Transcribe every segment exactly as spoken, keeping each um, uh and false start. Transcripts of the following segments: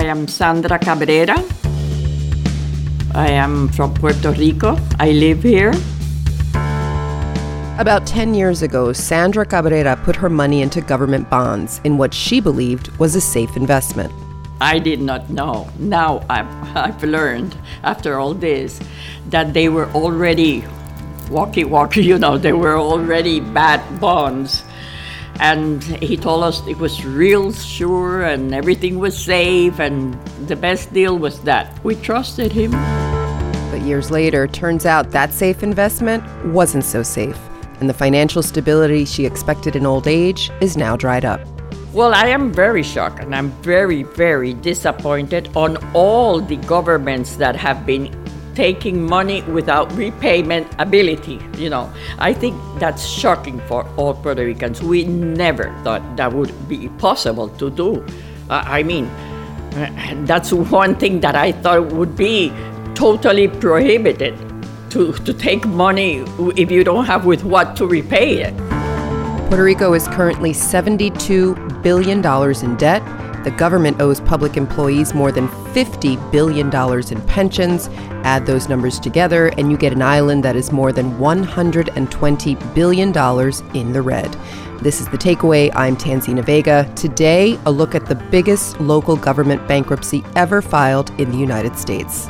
am Sandra Cabrera. I am from Puerto Rico. I live here. About ten years ago, Sandra Cabrera put her money into government bonds in what she believed was a safe investment. I did not know. Now I've, I've learned, after all this, that they were already walkie-walkie, you know, they were already bad bonds. And he told us it was real sure and everything was safe, and the best deal was that. We trusted him. But years later, turns out that safe investment wasn't so safe, and the financial stability she expected in old age is now dried up. Well, I am very shocked, and I'm very, very disappointed on all the governments that have been taking money without repayment ability. You know, I think that's shocking for all Puerto Ricans. We never thought that would be possible to do. Uh, I mean, that's one thing that I thought would be totally prohibited, to, to take money if you don't have with what to repay it. Puerto Rico is currently seventy-two billion dollars in debt. The government owes public employees more than fifty billion dollars in pensions. Add those numbers together, and you get an island that is more than one hundred twenty billion dollars in the red. This is The Takeaway. I'm Tanzina Vega. Today, a look at the biggest local government bankruptcy ever filed in the United States.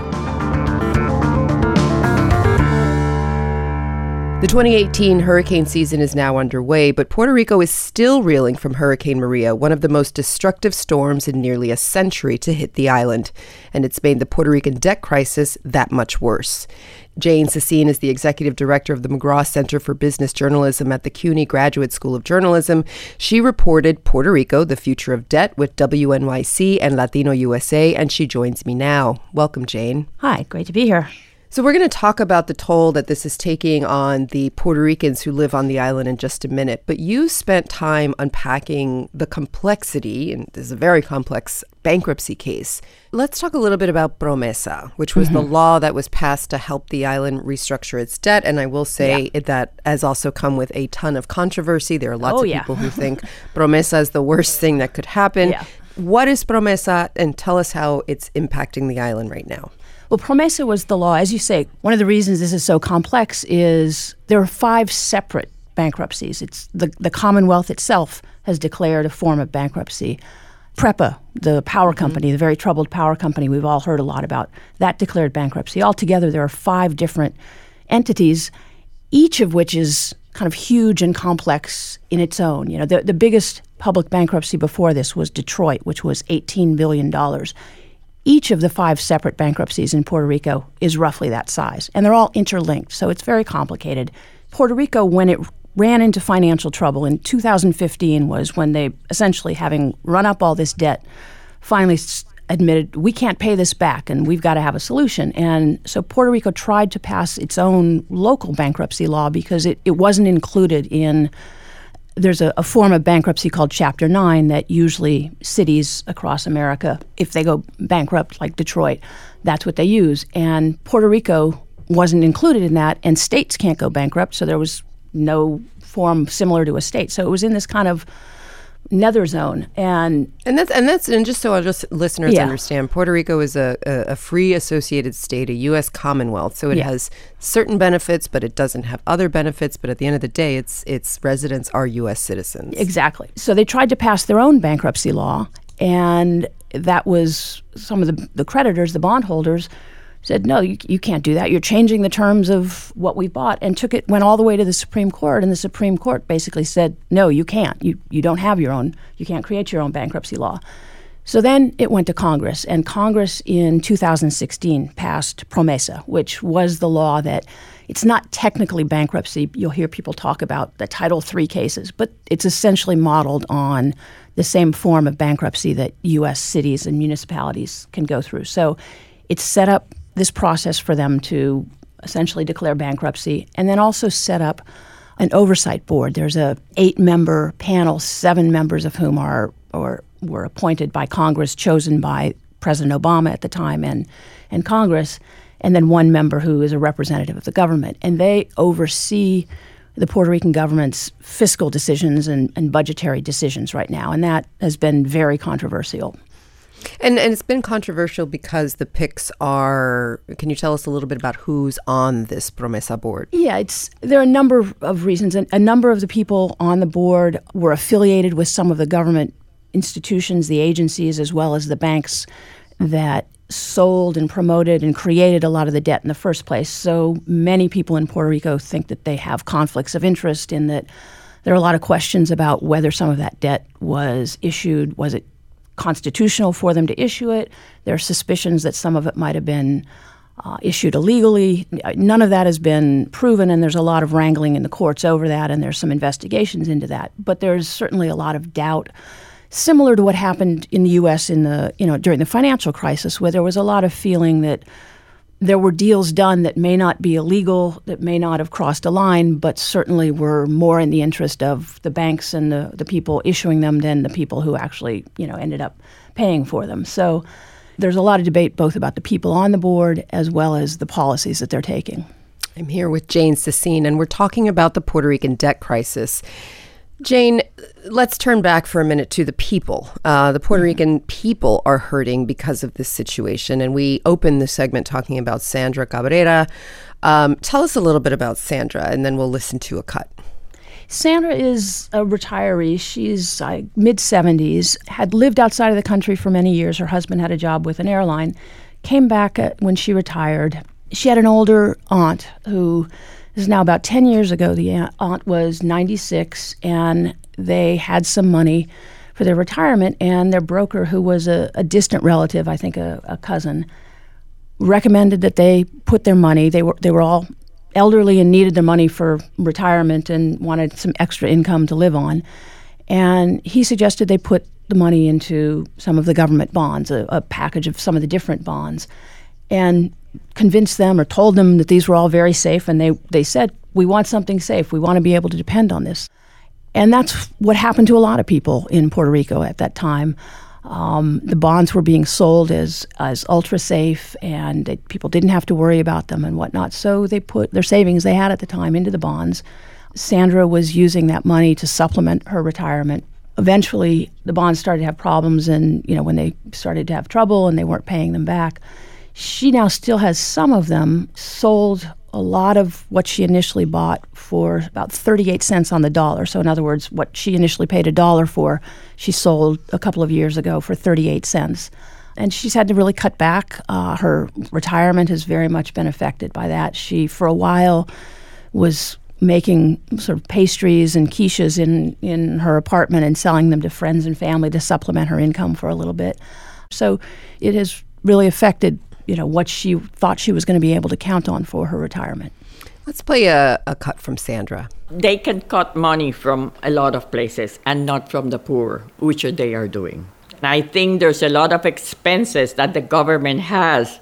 The twenty eighteen hurricane season is now underway, but Puerto Rico is still reeling from Hurricane Maria, one of the most destructive storms in nearly a century to hit the island. And it's made the Puerto Rican debt crisis that much worse. Jane Sassine is the executive director of the McGraw Center for Business Journalism at the CUNY Graduate School of Journalism. She reported Puerto Rico, the Future of Debt with W N Y C and Latino U S A, and she joins me now. Welcome, Jane. Hi, great to be here. So we're going to talk about the toll that this is taking on the Puerto Ricans who live on the island in just a minute. But you spent time unpacking the complexity, and this is a very complex bankruptcy case. Let's talk a little bit about Promesa, which was mm-hmm. the law that was passed to help the island restructure its debt. And I will say yeah. that has also come with a ton of controversy. There are lots oh, of yeah. people who think Promesa is the worst thing that could happen. Yeah. What is Promesa, and tell us how it's impacting the island right now? Well, Promesa was the law. As you say, one of the reasons this is so complex is there are five separate bankruptcies. It's the, the Commonwealth itself has declared a form of bankruptcy. PREPA, the power company, mm-hmm. the very troubled power company we've all heard a lot about, that declared bankruptcy. Altogether, there are five different entities, each of which is kind of huge and complex in its own. You know, the, the biggest public bankruptcy before this was Detroit, which was eighteen billion dollars. Each of the five separate bankruptcies in Puerto Rico is roughly that size, and they're all interlinked, so it's very complicated. Puerto Rico, when it ran into financial trouble in two thousand fifteen, was when they, essentially having run up all this debt, finally admitted, we can't pay this back, and we've got to have a solution. And so Puerto Rico tried to pass its own local bankruptcy law because it, it wasn't included in There's a, a form of bankruptcy called Chapter nine that usually cities across America, if they go bankrupt like Detroit, that's what they use. And Puerto Rico wasn't included in that, and states can't go bankrupt, so there was no form similar to a state. So it was in this kind of nether zone. And and that's and that's and just so our just listeners yeah. understand, Puerto Rico is a, a, a free associated state, a U S Commonwealth. So it yeah. has certain benefits, but it doesn't have other benefits. But at the end of the day, its its residents are U S citizens. Exactly. So they tried to pass their own bankruptcy law, and that was some of the, the creditors, the bondholders, said, no, you, you can't do that. You're changing the terms of what we bought, and took it, went all the way to the Supreme Court, and the Supreme Court basically said, no, you can't. You you don't have your own, you can't create your own bankruptcy law. So then it went to Congress, and Congress in two thousand sixteen passed Promesa, which was the law that, it's not technically bankruptcy. You'll hear people talk about the Title three cases, but it's essentially modeled on the same form of bankruptcy that U S cities and municipalities can go through. So it's set up this process for them to essentially declare bankruptcy, and then also set up an oversight board. There's a eight-member panel, seven members of whom are or were appointed by Congress, chosen by President Obama at the time and, and Congress, and then one member who is a representative of the government. And they oversee the Puerto Rican government's fiscal decisions and, and budgetary decisions right now, and that has been very controversial. And and it's been controversial because the P I Cs are, can you tell us a little bit about who's on this Promesa board? Yeah, it's there are a number of reasons. A, a number of the people on the board were affiliated with some of the government institutions, the agencies, as well as the banks that sold and promoted and created a lot of the debt in the first place. So many people in Puerto Rico think that they have conflicts of interest, in that there are a lot of questions about whether some of that debt was issued. Was it constitutional for them to issue it? There are suspicions that some of it might have been uh, issued illegally. None of that has been proven, and there's a lot of wrangling in the courts over that, and there's some investigations into that. But there's certainly a lot of doubt, similar to what happened in the U S in the you know during the financial crisis, where there was a lot of feeling that there were deals done that may not be illegal, that may not have crossed a line, but certainly were more in the interest of the banks and the, the people issuing them than the people who actually, you know, ended up paying for them. So there's a lot of debate both about the people on the board as well as the policies that they're taking. I'm here with Jane Sassine, and we're talking about the Puerto Rican debt crisis. Jane, let's turn back for a minute to the people. Uh, the Puerto Rican people are hurting because of this situation, and we opened the segment talking about Sandra Cabrera. Um, tell us a little bit about Sandra, and then we'll listen to a cut. Sandra is a retiree. She's uh, mid-seventies, had lived outside of the country for many years. Her husband had a job with an airline, came back at, when she retired. She had an older aunt who... This is now about ten years ago. The aunt was ninety-six, and they had some money for their retirement, and their broker, who was a, a distant relative, I think a, a cousin, recommended that they put their money. They were they were all elderly and needed their money for retirement and wanted some extra income to live on. And he suggested they put the money into some of the government bonds, a, a package of some of the different bonds, and convinced them or told them that these were all very safe, and they, they said, we want something safe. We want to be able to depend on this. And that's what happened to a lot of people in Puerto Rico at that time. Um, the bonds were being sold as, as ultra-safe, and it, people didn't have to worry about them and whatnot. So they put their savings they had at the time into the bonds. Sandra was using that money to supplement her retirement. Eventually, the bonds started to have problems, and you know when they started to have trouble and they weren't paying them back, she now still has some of them, sold a lot of what she initially bought for about thirty-eight cents on the dollar. So in other words, what she initially paid a dollar for, she sold a couple of years ago for thirty-eight cents. And she's had to really cut back. Uh, her retirement has very much been affected by that. She, for a while, was making sort of pastries and quiches in, in her apartment and selling them to friends and family to supplement her income for a little bit. So it has really affected you know, what she thought she was going to be able to count on for her retirement. Let's play a, a cut from Sandra. They can cut money from a lot of places and not from the poor, which they are doing. And I think there's a lot of expenses that the government has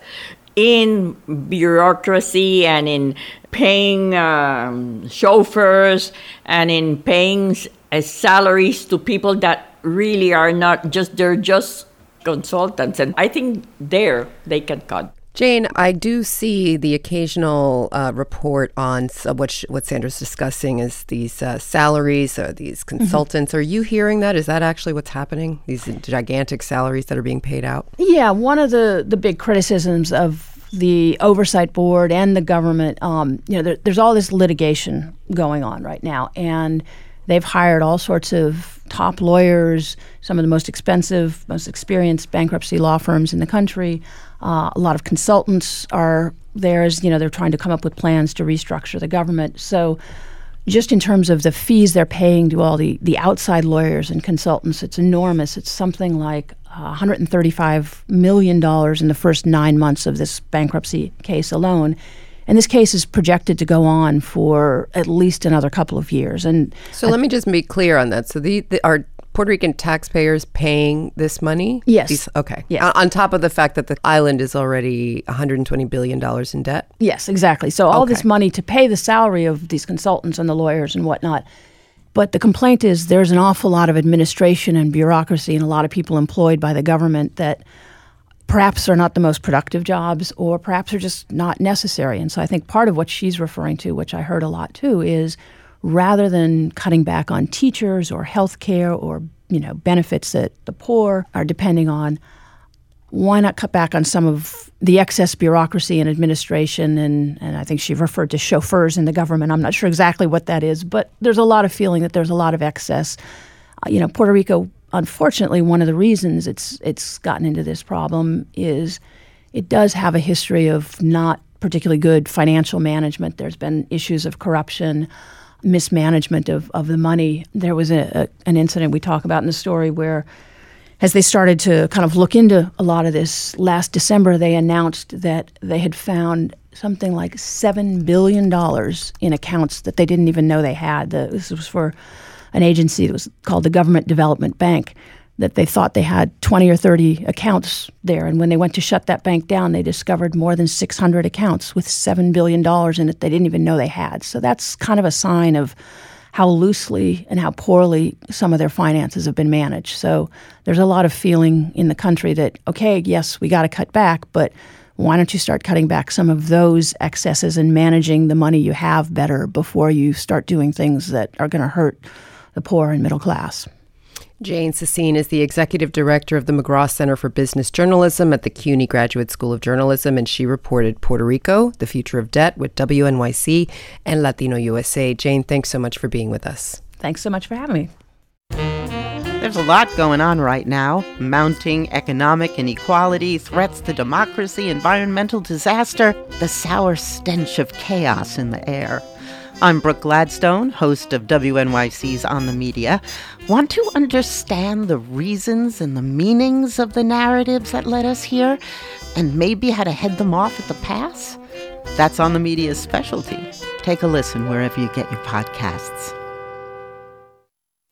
in bureaucracy and in paying um, chauffeurs and in paying uh, salaries to people that really are not just, they're just consultants, and I think there they can cut. Jane, I do see the occasional uh, report on uh, what sh- what Sandra's discussing is these uh, salaries or these consultants. Mm-hmm. Are you hearing that? Is that actually what's happening? These gigantic salaries that are being paid out? Yeah, one of the, the big criticisms of the oversight board and the government, um, you know, there, there's all this litigation going on right now, and they've hired all sorts of top lawyers, some of the most expensive, most experienced bankruptcy law firms in the country. Uh, a lot of consultants are there as, you know, they're trying to come up with plans to restructure the government. So just in terms of the fees they're paying to all the, the outside lawyers and consultants, it's enormous. It's something like uh, one hundred thirty-five million dollars in the first nine months of this bankruptcy case alone. And this case is projected to go on for at least another couple of years. And so let me just be clear on that. So the, the are Puerto Rican taxpayers paying this money? Yes. These, okay. Yes. On, on top of the fact that the island is already one hundred twenty billion dollars in debt? Yes, exactly. So all okay. this money to pay the salary of these consultants and the lawyers and whatnot. But the complaint is there's an awful lot of administration and bureaucracy and a lot of people employed by the government that perhaps are not the most productive jobs, or perhaps are just not necessary. And so I think part of what she's referring to, which I heard a lot too, is rather than cutting back on teachers or health care or, you know, benefits that the poor are depending on, why not cut back on some of the excess bureaucracy and administration? And, and I think she referred to chauffeurs in the government. I'm not sure exactly what that is, but there's a lot of feeling that there's a lot of excess. Uh, you know, Puerto Rico, unfortunately, one of the reasons it's it's gotten into this problem is it does have a history of not particularly good financial management. There's been issues of corruption, mismanagement of, of the money. There was a, a, an incident we talk about in the story where, as they started to kind of look into a lot of this last December, they announced that they had found something like seven billion dollars in accounts that they didn't even know they had. The, this was for an agency that was called the Government Development Bank, that they thought they had twenty or thirty accounts there. And when they went to shut that bank down, they discovered more than six hundred accounts with seven billion dollars in it they didn't even know they had. So that's kind of a sign of how loosely and how poorly some of their finances have been managed. So there's a lot of feeling in the country that, okay, yes, we got to cut back, but why don't you start cutting back some of those excesses and managing the money you have better before you start doing things that are going to hurt the poor and middle class? Jane Sassine is the executive director of the McGraw Center for Business Journalism at the CUNY Graduate School of Journalism, and she reported Puerto Rico, the future of debt with W N Y C and Latino U S A. Jane, thanks so much for being with us. Thanks so much for having me. There's a lot going on right now. Mounting economic inequality, threats to democracy, environmental disaster, the sour stench of chaos in the air. I'm Brooke Gladstone, host of W N Y C's On the Media. Want to understand the reasons and the meanings of the narratives that led us here, and maybe how to head them off at the pass? That's On the Media's specialty. Take a listen wherever you get your podcasts.